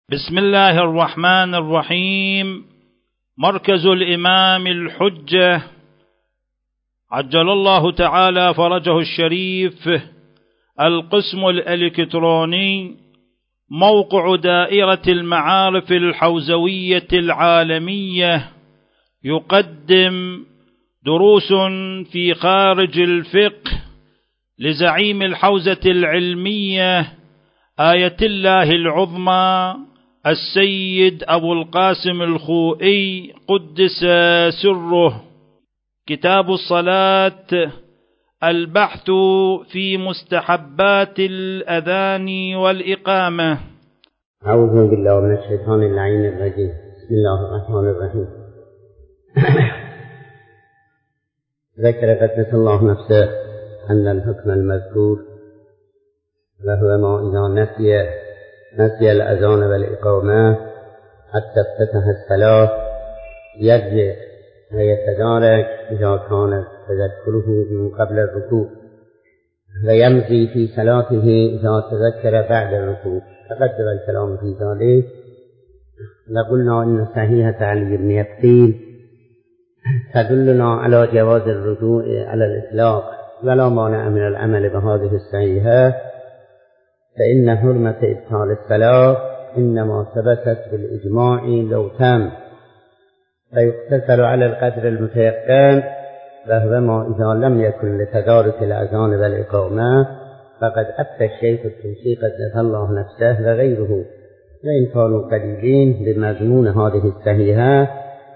بسم الله الرحمن الرحيم. مركز الإمام الحجة عجل الله تعالى فرجه الشريف، القسم الإلكتروني، موقع دائرة المعارف الحوزوية العالمية، يقدم دروس في خارج الفقه لزعيم الحوزة العلمية آية الله العظمى السيد أبو القاسم الخوئي قدس سره. كتاب الصلاة، البحث في مستحبات الأذان والإقامة. أعوذ بالله من الشيطان اللعين الرجيم. بسم الله الرحمن الرحيم. ذكر قدس الله نفسه أن الحكم المذكور وهو ما إذا نسي الأذان والإقامة حتى افتتح الصلاة يرجع ويتدارك إذا كان تذكره قبل الركوع، ويمضي في صلاته إذا تذكر بعد الركوع. تقدم الكلام في ذلك، وقلنا إن صحيحة علي بن يقين تدلنا على جواز الرجوع على الإطلاق، ولا مانع من العمل بهذه الصحيحة، فإن حرمة إبطال الصلاة إنما ثبتت بالإجماع لو تم، فيقتصر على القدر المتيقن، وهو ما إذا لم يكن لتدارك الأذان والإقامة فقد أفتى الشيخ الطوسي قدس الله نفسه وغيره، وإن كانوا قليلين بمضمون هذه الصحيحة،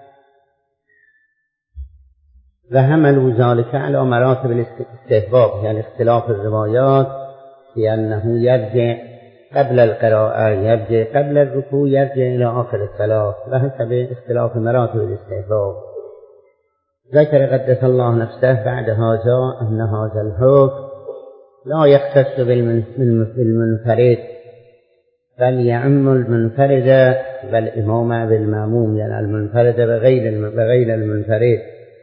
وحملوا ذلك على مراتب الاستحباب، يعني اختلاف الروايات في أنه يرجع قبل القراءة، يرجع قبل الركوع، يرجع إلى آخر الصلاة، وحسب اختلاف مراتب الاستحباب. ذكر قدس الله نفسه بعد هذا أن هذا الحكم لا يختص بالمنفرد، بل يعم المنفرد والإمام بالمأموم، يعني المنفرد بغير المنفرد.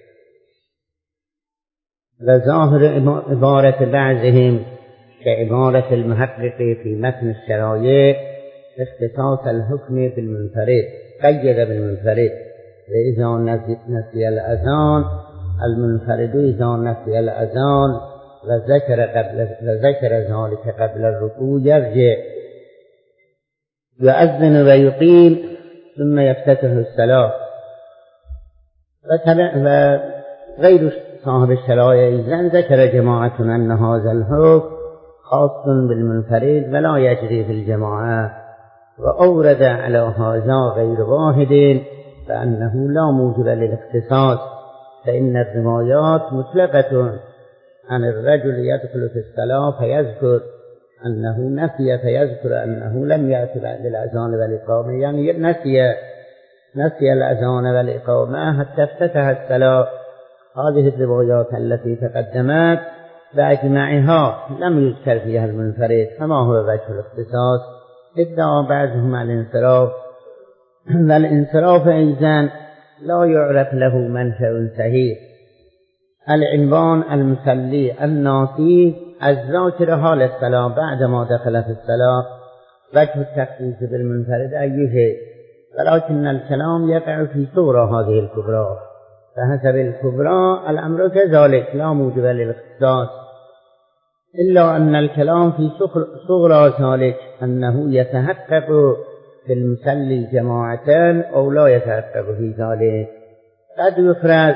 وظاهر عبارة بعضهم كعبارة المحقق في متن الشرايع اختصاص الحكم بالمنفرد، قيد بالمنفرد، وإذا نسي الأذان المنفرد إذا نسي الأذان وذكر ذلك قبل الركوع يرجع يؤذن ويقيم ثم يفتتح الصلاة. وغير صاحب الشرايع إذن ذكر جماعة أن هذا الحكم خاص بالمنفرد ولا يجري في الجماعة، وأورد على هذا غير واحد فأنه لا موجب للاختصاص، فإن الروايات مطلقة عن الرجل يدخل في الصلاة فيذكر أنه نسي، فيذكر أنه لم يأتي بعد الأذان والإقامة، يعني نسي الأذان والإقامة حتى افتتح الصلاة. هذه الروايات التي تقدمت بأجمعها لم يذكر فيها المنفرد، فما هو وجه الاختصاص؟ ادعى بعضهم الانصراف، والانصراف أيضا لا يعرف له منشأ صحيح. العنوان المصلي الناسي الذاكر حال الصلاة بعدما دخل في الصلاة، وجه التخصيص بالمنفرد أي شيء، ولكن الكلام يقع في صورة هذه الكبرى، فحسب الكبرى الأمر كذلك لا موجب للاختصاص، إلا أن الكلام في صغرى ذلك أنه يتحقق في المصلي جماعة أو لا يتحقق في ذلك. قد يفرض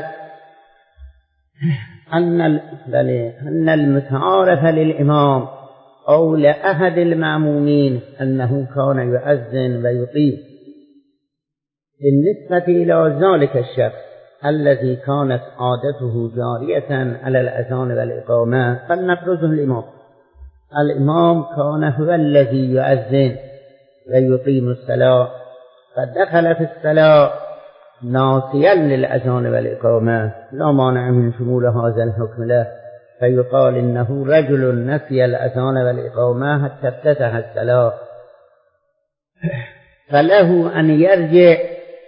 أن المتعارف للإمام أو لأحد المأمومين أنه كان يؤذن ويقيم بالنسبة إلى ذلك الشخص الذي كانت عادته جارية على الأذان والإقامة، فلنفرضه الإمام كان هو الذي يؤذن ويقيم الصلاة، فدخل في الصلاة ناسيا للأذان والإقامة، لا مانع من شمول هذا الحكم له، فيقال إنه رجل نسي الأذان والإقامة حتى افتتح الصلاة، فله أن يرجع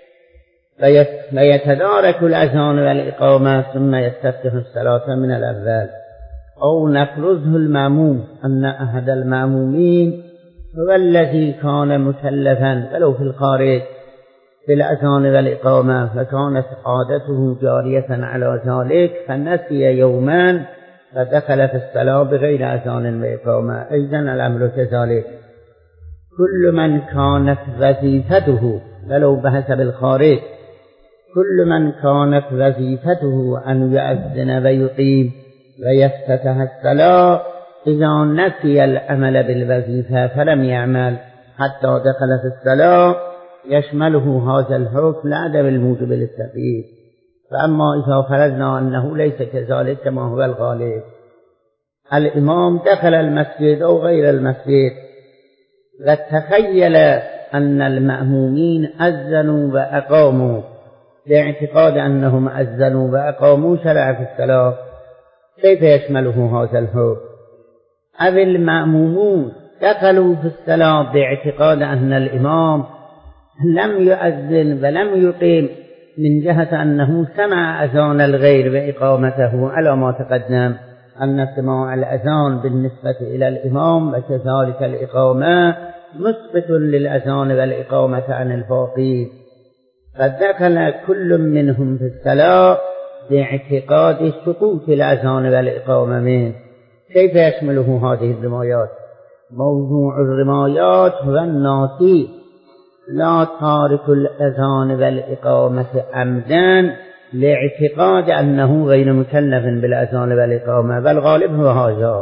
ويتدارك الأذان والإقامة ثم يستفتح الصلاة من الأول. أو نفرضه المأموم أن أحد المأمومين هو الذي كان مكلفا ولو في الخارج بالأذان والإقامة فكانت عادته جارية على ذلك فنسي يوما فدخل في الصلاة بغير أذان وإقامة. أيضا الأمر كذلك، كل من كانت وظيفته ولو بحسب الخارج، كل من كانت وظيفته أن يؤذن ويقيم ويفتتح الصلاة إذا نسي العمل بالوظيفة فلم يعمل حتى دخل في الصلاة يشمله هذا الحكم لعدم الموجب للتقييد. فأما إذا فرضنا أنه ليس كذلك كما هو الغالب، الإمام دخل المسجد أو غير المسجد وتخيل أن المأمومين أذنوا وأقاموا باعتقاد أنهم أذنوا وأقاموا شرع في الصلاة، كيف يشمله هذا الحكم؟ أو المأمومون دخلوا في الصلاة باعتقاد أن الإمام لم يؤذن ولم يقيم من جهة أنه سمع أذان الغير وإقامته، على ما تقدم أن سماع الأذان بالنسبة إلى الإمام وكذلك الإقامة مثبت للأذان والإقامة عن الباقي. فدخل كل منهم في الصلاة باعتقاد سقوط الأذان والإقامة منه، كيف يشمله هذه الروايات؟ موضوع الروايات هو الناسي لا تارك الأذان والإقامة عمدا لاعتقاد أنه غير مكلف بالأذان والإقامة، بل غالب هو هذا.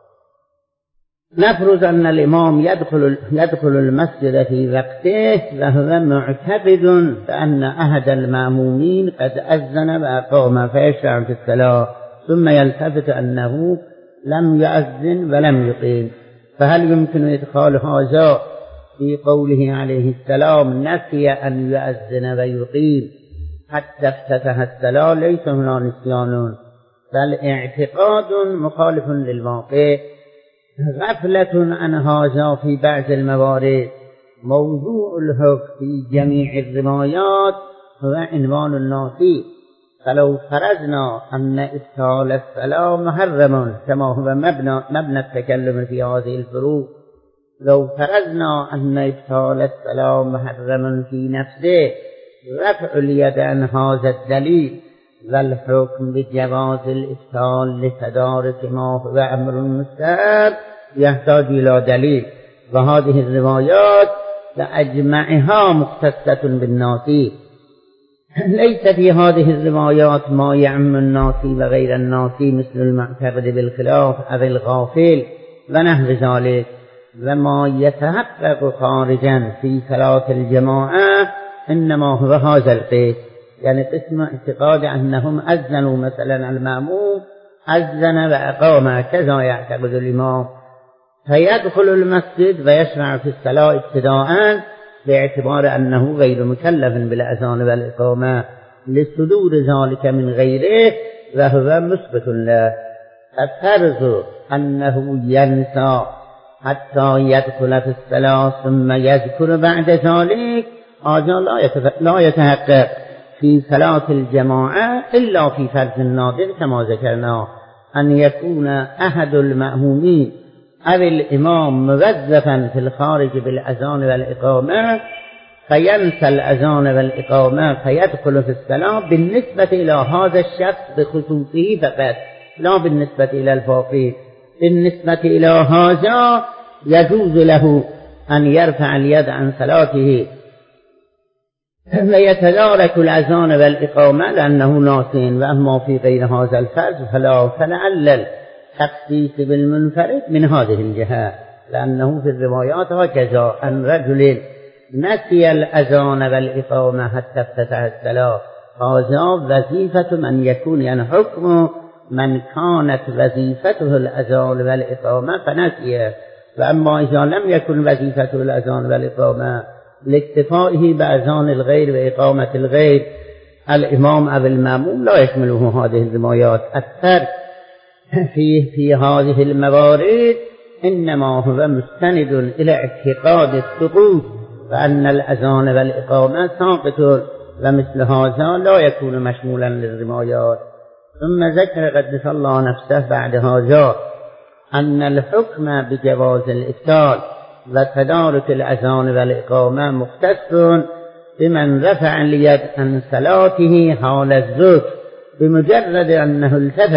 نفرض أن الإمام يدخل المسجد في وقته وهو معتقد بأن أحد المأمومين قد أذن وأقام فيشرع في الصلاة، ثم يلتفت أنه لم يؤذن ولم يقيم، فهل يمكن إدخال هذا في قوله عليه السلام نسي أن يؤذن ويقيم حتى افتتح الصلاة؟ ليس هنا نسيان بل اعتقاد مخالف للواقع، غفلة عن هذا في بعض الموارد. موضوع الحكم في جميع الروايات هو عنوان الناسي. فلو فرضنا أن إبطال الصلاة محرم كما هو مبنى التكلم في هذه الفروع، لو فرضنا أن إبطال الصلاة محرم في نفسه رفع اليد عن هذا الدليل والحكم بجواز الإبطال لتدارك ما هو أمر مستحب يحتاج إلى دليل، وهذه الروايات لأجمعها مختصة بالناسي. ليس في هذه الروايات ما يعم الناسي وغير الناسي مثل المعتقد بالخلاف أو الغافل ونحو ذلك. وما يتحقق خارجا في صلاة الجماعة إنما هو هذا القسم، يعني قسم اعتقاد أنهم أذنوا، مثلا المأموم أذن وأقام كذا يعتقد الإمام، فيدخل المسجد ويشرع في الصلاة ابتداء باعتبار أنه غير مكلف بالأذان والإقامة لصدور ذلك من غيره وهو مثبت له. الفرض أنه ينسى حتى يدخل في الصلاة ثم يذكر بعد ذلك، هذا لا يتحقق في صلاة الجماعة إلا في فرض نادر كما ذكرنا، أن يكون أحد المأمومين أو الإمام موظفا في الخارج بالأذان والإقامة فينسى الأذان والإقامة فيدخل في الصلاة بالنسبة إلى هذا الشخص بخصوصه فقط، لا بالنسبة إلى الباقي. بالنسبة إلى هذا يجوز له أن يرفع اليد عن صلاته ويتدارك الأذان والإقامة لأنه ناسين. وأما في غير هذا الفرض فلعل التخصيص بالمنفرد من هذه الجهة، لأنه في الروايات هكذا أن رجل نسي الأذان والإقامة حتى افتتح الصلاة، هذا وظيفة من يكون، يعني حكم من كانت وظيفته الأذان والإقامة فنسيه. وأما إذا لم يكن وظيفته الأذان والإقامة لاكتفائه بأذان الغير وإقامة الغير الإمام أو المأموم لا يشمله هذه الروايات. الفرق في هذه الموارد إنما هو مستند إلى اعتقاد السقوط وأن الأذان والإقامة ساقط، ومثل هذا لا يكون مشمولا للروايات. ثم ذكر قدس الله نفسه بعد هذا أن الحكم بجواز الإبطال و تدارک الاذان و الاقامه مختص بمن رفع اليد عن صلاته حال الذکر بمجرد انه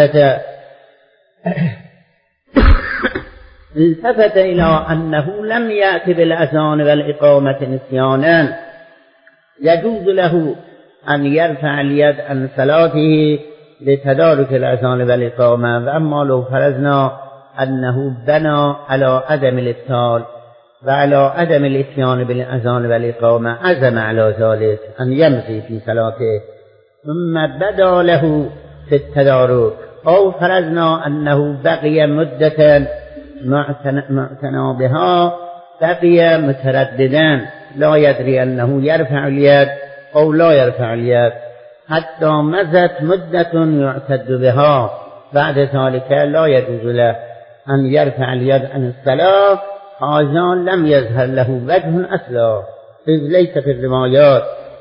التفت الى انه لم يأت بالاذان والاقامه نسيانا يجوز له ان يرفع اليد عن صلاته لتدارك الاذان والاقامه. واما لو فرضنا انه بنى على عدم الابطال وعلى عدم الاتيان بالاذان والاقامه عزم على ذلك ان يمضي في صلاته ثم بدا له في التدارك، او فرضنا انه بقي مدة معتنى بها، بقي مترددا لا يدري انه يرفع اليد او لا يرفع اليد حتى مضت مدة يعتد بها، بعد ذلك لا يجوز له ان يرفع اليد عن الصلاة. هذا لم يظهر له وجه اصلا، اذ ليس في الروايات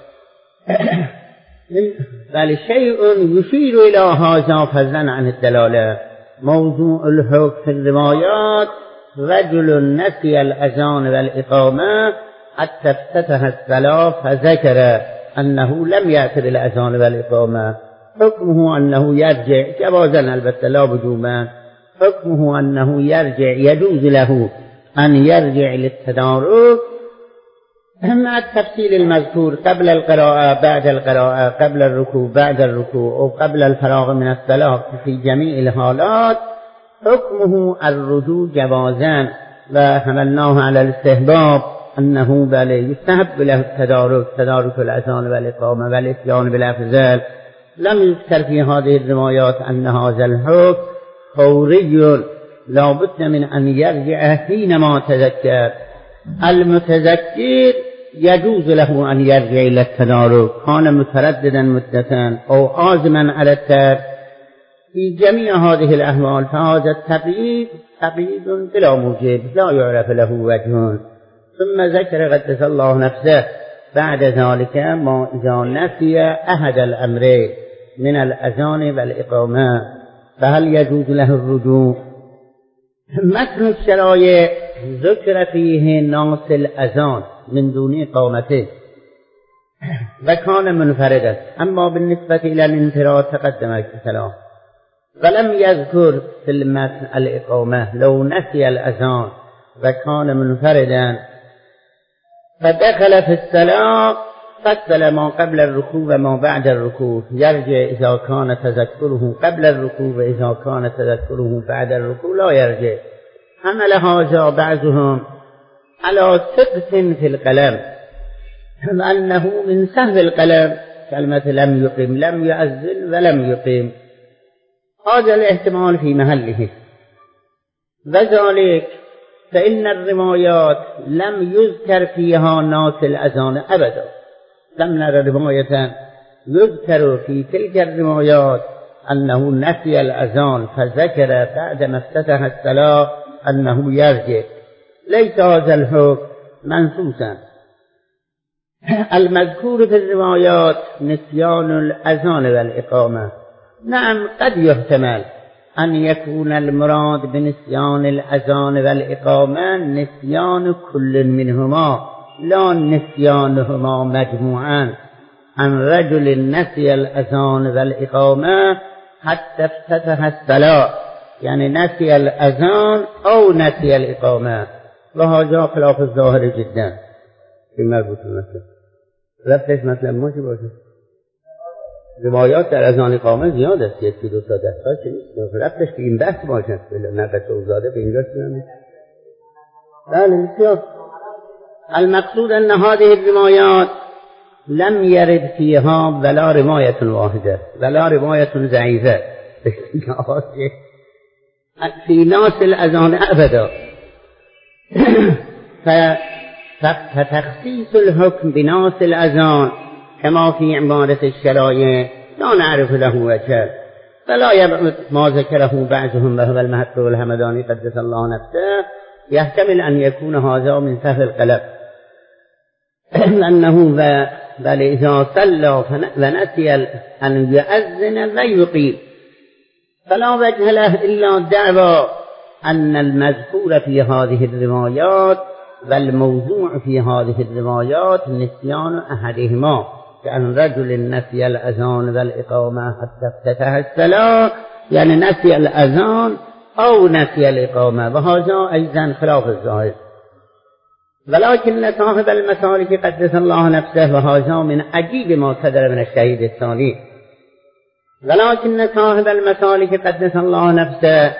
بل شيء يشير الى هذا فضلا عن الدلاله. موضوع الحكم في الروايات رجل نسي الاذان والاقامه حتى افتتح الصلاه فذكر انه لم يأت بالاذان والاقامه، حكمه انه يرجع جوازا البته لا وجوبا، حكمه انه يرجع، يجوز له ان يرجع للتدارك مع التفصيل المذكور قبل القراءة بعد القراءة، قبل الركوع بعد الركوع، أو قبل الفراغ من الصلاة في جميع الحالات. حكمه الرجوع جوازا، وحملناه على الاستحباب أنه بل يستحب له التدارك، تدارك الأذان والإقامة والإتيان بالأفضل. لم يذكر في هذه الروايات أن هذا الحكم فوري، لا بد من أن يرجع حينما تذكر. المتذكر يجوز له أن يرجع إلى التدارك، كان مترددا مدة أو عازما على الترك. في جميع هذه الأحوال فهذا التقييد تقييد بلا موجب لا يعرف له وجه. ثم ذكر قدس الله نفسه بعد ذلك ما إذا نسي أحد الأمرين من الأذان والإقامة فهل يجوز له الرجوع. متن الشرائع ذكر فيه ناس الأذان من دون إقامته وكان منفردا، أما بالنسبة إلى الانفراد تقدم الكلام، ولم يذكر في المتن الإقامة. لو نسي الأذان وكان منفردا فدخل في الصلاة فصل ما قبل الركوع وما بعد الركوع، يرجع إذا كان تذكره قبل الركوع وإذا كان تذكره بعد الركوع لا يرجع. حمل هذا بعضهم على سقط في القلم، أنه من سهو القلم كلمة لم يقم، لم يؤذن ولم يقم، هذا الاحتمال في محله. وذلك فإن الروايات لم يذكر فيها ناس الأذان أبدا، لم نرى رواية يذكر في تلك الروايات أنه نسي الأذان فذكر بعد ما افتتح الصلاة أنه يرجع. ليس هذا الحكم منصوصا. المذكور في الروايات نسيان الأذان والإقامة. نعم قد يحتمل أن يكون المراد بنسيان الأذان والإقامة نسيان كل منهما لا نسيانهما مجموعا، عن رجل نسي الأذان والإقامة حتى افتتح الصلاة، يعني نسي الأذان أو نسي الإقامة، وهذا خلاف الظاهر جدا في مربوط المثل. رفتش مثلا موشی باشه روایات در اذان اقامه زیاد است، یکی دو تا دستا چه نیست، رفتش که این بحث باشه نبت اوزاده به اینجا چه بله بسیار. المقصود أن هذه الروايات لم يرد فيها ولا رواية واحدة ولا رواية ضعيفة في ناس الأذان أبدا. فتخصيص الحكم بناس الأذان كما في عبارة الشرائع لا نعرف له وجه، فلا يبعد ما ذكره بعضهم وهو المهد والهمداني قدس الله نفسه. يحتمل أن يكون هذا من سهل القلب، أنه بل إذا صلى ونسي أن يؤذن ويقيم فلا وجه له إلا الدعوى أن المذكور في هذه الروايات والموضوع في هذه الروايات نسيان أحدهما كأن رجل نسي الأذان والإقامة حتى افتتح الصلاة، يعني نسي الأذان أو نسي الإقامة، وهذا أيضا خلاف الظاهر. ولكن صاحب المسالك قدس الله نفسه، وهذا من عجيب ما صدر من الشهيد الثاني، ولكن صاحب المسالك قدس الله نفسه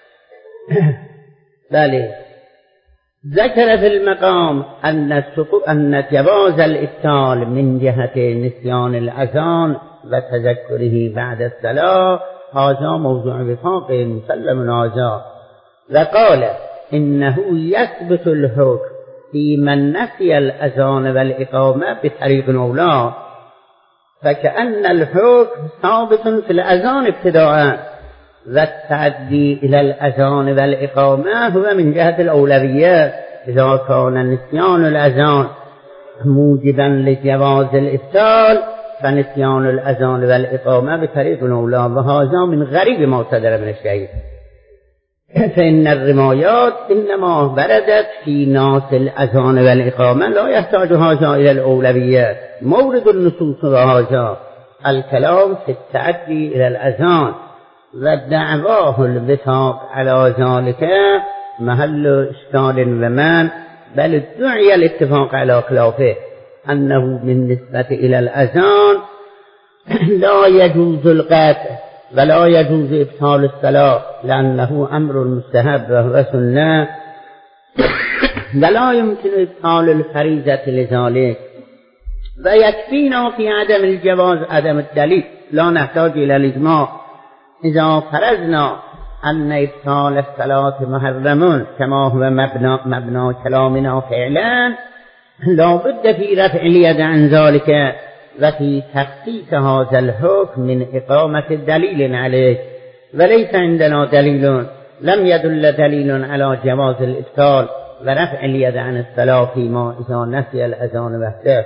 بله ذكر في المقام أن جواز الإبطال من جهة نسيان الأذان وتذكره بعد الصلاة هذا موضوع وفاق مسلم هذا، وقال إنه يثبت الحكم في من نسي الأذان والإقامة بطريق أولى، فكأن الحكم ثابت في الأذان ابتداء، والتعدي إلى الأذان والإقامة هو من جهة الأولويات. إذا كان نسيان الأذان موجبا لجواز الإبطال فنسيان الأذان والإقامة بطريق أولى، وهذا من غريب ما صدر من الشهيد. فإن الروايات إنما وردت في ناس الأذان والإقامة، لا يحتاج هذا إلى الأولويات. مورد النصوص وهذا الكلام في التعدي إلى الأذان، ودعواه الوفاق على ذلك محل إشكال ومن، بل ادعي الاتفاق على خلافه أنه بالنسبة إلى الأذان لا يجوز القطع ولا يجوز إبطال الصلاة، لأنه أمر مستحب وهو سنة، ولا يمكن إبطال الفريضة لذلك. ويكفينا في عدم الجواز عدم الدليل، لا نحتاج إلى الإجماع. إذا فرضنا أن إبطال الصلاة محرم كما هو مبنى كلامنا فعلا، لا بد في رفع اليد عن ذلك وفي تخصيص هذا الحكم من إقامة دليل عليه، وليس عندنا دليل، لم يدل دليل على جواز الإبطال ورفع اليد عن الصلاة فيما إذا نسي الأذان وحده.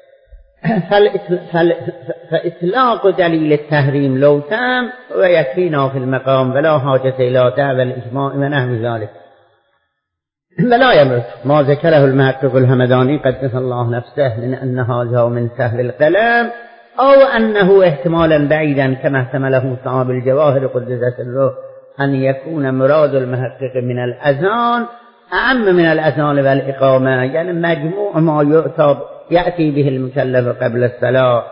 فإطلاق دليل التحريم لو تام ويكفينا في المقام، ولا حاجة إلى دعوى الإجماع ونحو ذلك. ولا يمرض ما ذكره المحقق الهمداني قدس الله نفسه من أن هذا من سهل الكلام، أو أنه احتمالا بعيدا كما احتمله صاحب الجواهر قدس سره أن يكون مراد المحقق من الأذان أعم من الأذان والإقامة، يعني مجموع ما يأتي به المكلف قبل الصلاة.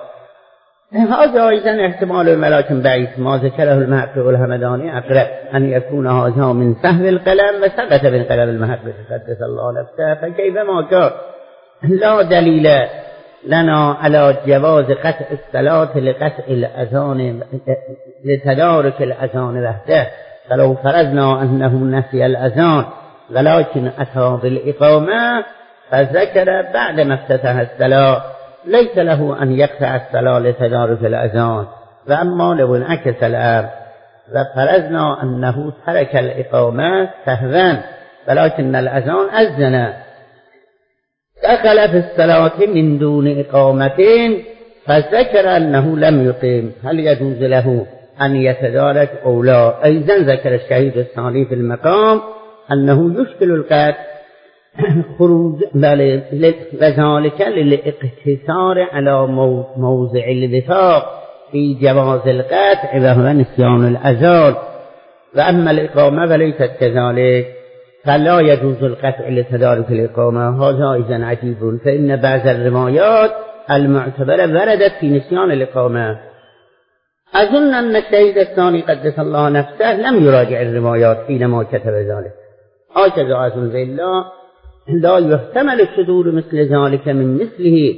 هذا أيضا احتمال ولكن بعيد، ما ذكره المحقق الهمداني أقرب أن يكون هذا من سهل الكلام وثبت من كلام المحقق قدس الله نفسه. فكيفما كان لا دليل لنا على جواز قطع الصلاة لقطع الأذان لتدارك الأذان وحده، فلو فرضنا أنه نسي الأذان ولكن أتى بالإقامة فذكر بعد ما افتتح الصلاة ليس له أن يقطع الصلاة لتدارك الأذان. وأما لو انعكس الأمر وفرضنا أنه ترك الإقامة سهوا ولكن الأذان أذن دخل في الصلاة من دون إقامة فذكر أنه لم يقيم، هل يجوز له أن يتدارك أو لا؟ أيضا ذكر الشهيد الثاني في المقام أنه يشكل القطع خروج وذلك للاقتصار على موضع الوفاق في جواز القطع وهو نسيان الأذان. وأما الإقامة فليست كذلك، فلا يجوز القطع لتدارك الإقامة. هذا إذن عجيب، فإن بعض الروايات المعتبرة وردت في نسيان الإقامة. أظن أن الشهيد الثاني قدس الله نفسه لم يراجع الروايات حينما كتب ذلك، هكذا أظن بالله لا يحتمل الصدور مثل ذلك من مثله.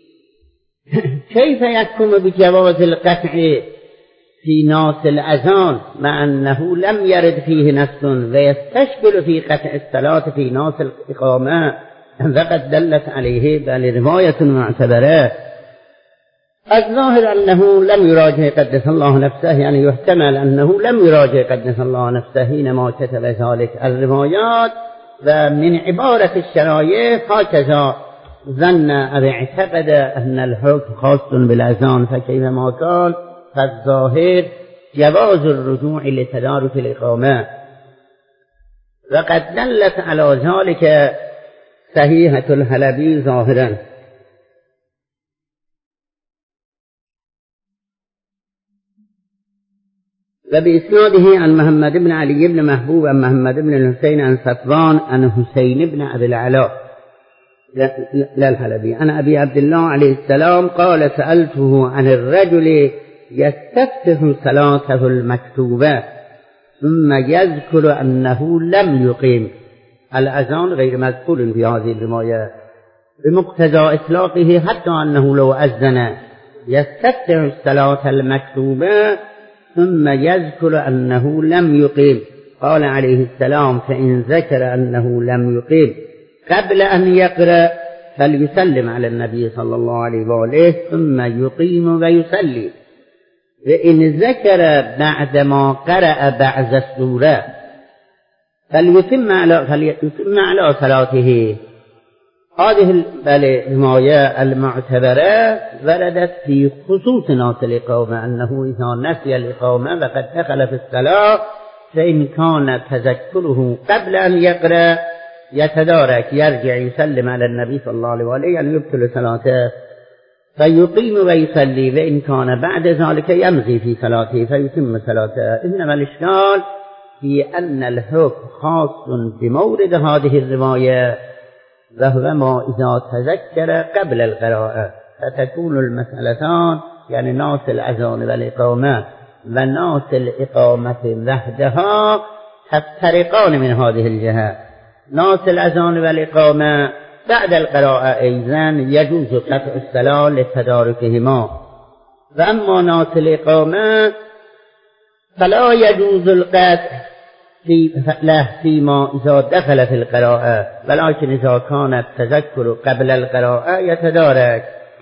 كيف يحكم بجواز القطع في ناس الأذان مع أنه لم يرد فيه نص، ويستشكل في قطع الصلاة في ناس الإقامة فقد دلت عليه بل رواية معتبرة. الظاهر أنه لم يراجع قدس الله نفسه، يعني يحتمل أنه لم يراجع قدس الله نفسه حينما كتب ذلك الروايات، ومن عبارة الشرايع هكذا ظن أو اعتقد أن الحكم خاص بالأذان، فكيفما قال فالظاهر جواز الرجوع لتدارك الإقامة. وقد دلت على ذلك صحيحة الحلبي ظاهرا. وبإسناده عن محمد بن علي بن محبوب عن محمد بن الحسين عن صفوان عن حسين بن أبي العلاء لا الحلبي عن أبي عبد الله عليه السلام قال سألته عن الرجل يستفتح صلاته المكتوبة ثم يذكر أنه لم يقيم. الأذان غير مذكور في هذه الرواية بمقتضى إطلاقه حتى أنه لو أذن يستفتح الصلاة المكتوبة ثم يذكر أنه لم يقيم. قال عليه السلام فإن ذكر أنه لم يقيم قبل أن يقرأ فليسلم على النبي صلى الله عليه وآله ثم يقيم ويصلي. وإن ذكر بعدما قرأ بعض السورة فليتم على صلاته. هذه الرواية المعتبرة وردت في خصوص ناس الإقامة أنه إذا نسي الإقامة وقد دخل في الصلاة فإن كان تذكره قبل أن يقرأ يتدارك يرجع يسلم على النبي صلى الله عليه وآله يعني يبطل صلاته فيقيم ويصلي، وإن كان بعد ذلك يمضي في صلاته فيتم صلاته. إنما الإشكال في أن الحكم خاص بمورد هذه الرواية وهو ما إذا تذكر قبل القراءة، فتكون المسألتان يعني ناس الأذان والإقامة وناس الإقامة وحدها تفترقان من هذه الجهة. ناس الأذان والإقامة بعد القراءة أيضا يجوز قطع الصلاة لتداركهما، وأما ناس الإقامة فلا يجوز القطع له فيما إذا دخل في القراءة، ولكن إذا كان التذكر قبل القراءة يتدارك.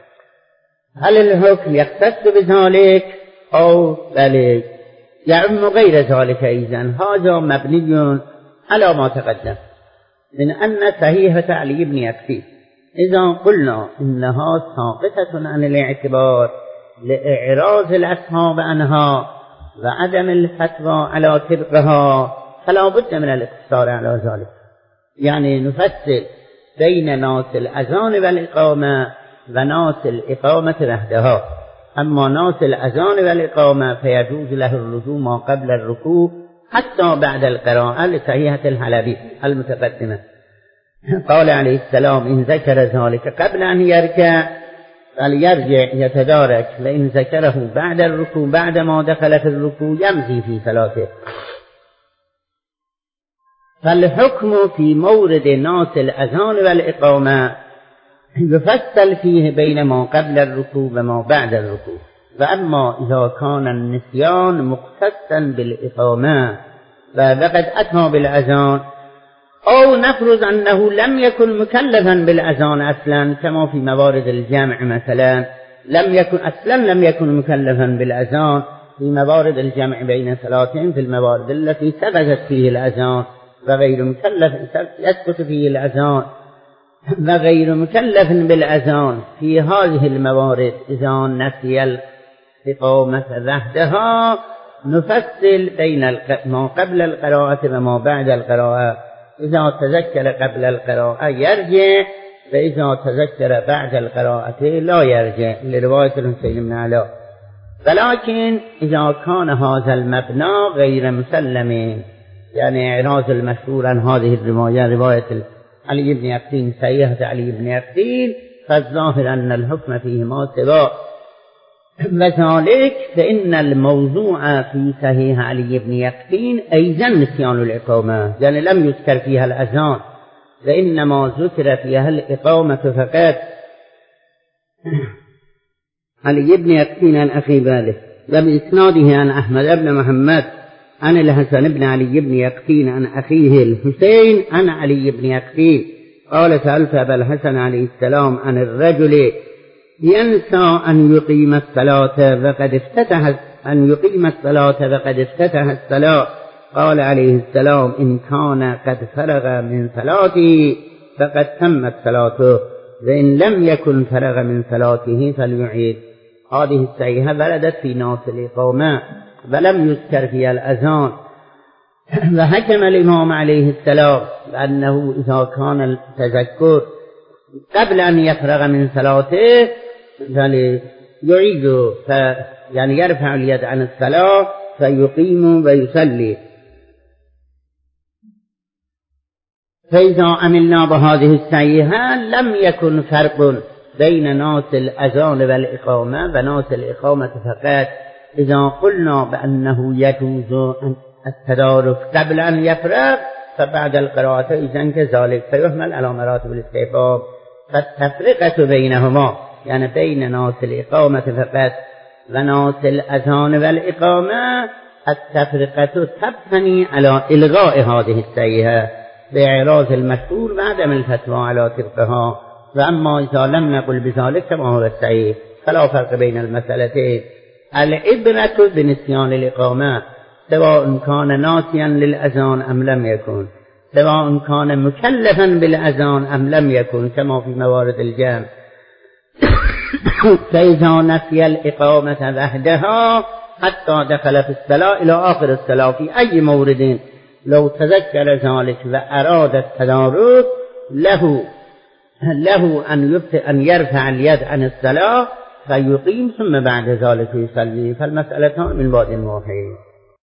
هل الحكم يختص بذلك أو ذلك يعم غير ذلك؟ أيضا هذا مبني على ما تقدم من أن صحيحة علي بن يكفي إذا قلنا إنها ساقطة عن الاعتبار لإعراض الأصحاب عنها وعدم الفتوى على طبقها فلا بد من الاقتصار على ذلك. يعني نفصل بين ناس الأذان والإقامة وناس الإقامة وحدها. أما ناس الأذان والإقامة فيجوز له الرجوع ما قبل الركوع حتى بعد القراءة لصحيحة الحلبي المتقدمة. قال عليه السلام إن ذكر ذلك قبل أن يركع فليرجع يتدارك، وإن ذكره بعد الركوع بعد ما دخل في الركوع يمضي في صلاته. فالحكم في مورد ناس الأذان والإقامة يفصل فيه بين ما قبل الركوع وما بعد الركوع. وأما إذا كان النسيان مختصا بالإقامة وقد أتى بالأذان أو نفرض أنه لم يكن مكلفا بالأذان أصلا كما في موارد الجمع مثلا لم يكن مكلفا بالأذان في موارد الجمع بين صلاتين في الموارد التي سقطت فيه الأذان وغير مكلف يسقط فيه الأذان وغير مكلف بالأذان في هذه الموارد إذا نسي الإقامة وحدها نفصل بين ما قبل القراءة وما بعد القراءة. إذا تذكر قبل القراءة يرجع، وإذا تذكر بعد القراءة لا يرجع لرواية الحسين بن علي. ولكن إذا كان هذا المبنى غير مسلم يعني إعراض المشهور عن هذه الرواية رواية علي بن يقطين صحيحة علي بن يقطين فالظاهر أن الحكم فيهما سواء. وذلك فإن الموضوع في صحيح علي بن يقطين أيضا نسيان الإقامة، يعني لم يذكر فيها الأذان وإنما ذكر فيها الإقامة فقط. علي بن يقطين عن أخي باله وبإسناده عن أحمد بن محمد عن الحسن بن علي بن يقطين عن أخيه الحسين عن علي بن يقطين قال سألت أبا الحسن عليه السلام عن الرجل ينسى أن يقيم الصلاة وقد افتتح الصلاة قال عليه السلام إن كان قد فرغ من صلاته فقد تمت صلاته، وإن لم يكن فرغ من صلاته فليعيد. هذه الصحيحة وردت في ناس الإقامة ولم يذكر فيها الأذان. وحكم الإمام عليه السلام بأنه إذا كان التذكر قبل أن يفرغ من صلاته يعني يعيد يعني يرفع اليد عن الصلاة فيقيم ويصلي. فإذا عملنا بهذه الصحيحة لم يكن فرق بين ناس الأذان والإقامة وناس الإقامة فقط. إذا قلنا بأنه يجوز التدارك قبل أن يفرغ فبعد القراءة إذن كذلك فيحمل على مراتب الاستحباب. فالتفرقة بينهما يعني بين ناس الإقامة فقط وناس الأذان والإقامة التفرقة تبني على إلغاء هذه الصحيحة بإعراض المشهور وعدم الفتوى على طبقها. وأما إذا لم نقل بذلك كما هو الصحيح فلا فرق بين المسألتين. العبرة بنسيان الإقامة سواء كان ناسيا للأذان أم لم يكن، سواء كان مكلفا بالأذان أم لم يكن كما في موارد الجمع. فإذا نسي الإقامة وحدها حتى دخل في الصلاة إلى آخر الصلاة في أي مورد لو تذكر ذلك وأراد التدارك له أن يرفع اليد عن الصلاة فيقيم ثم بعد ذلك يصلي. فالمسألة من بعد واحد.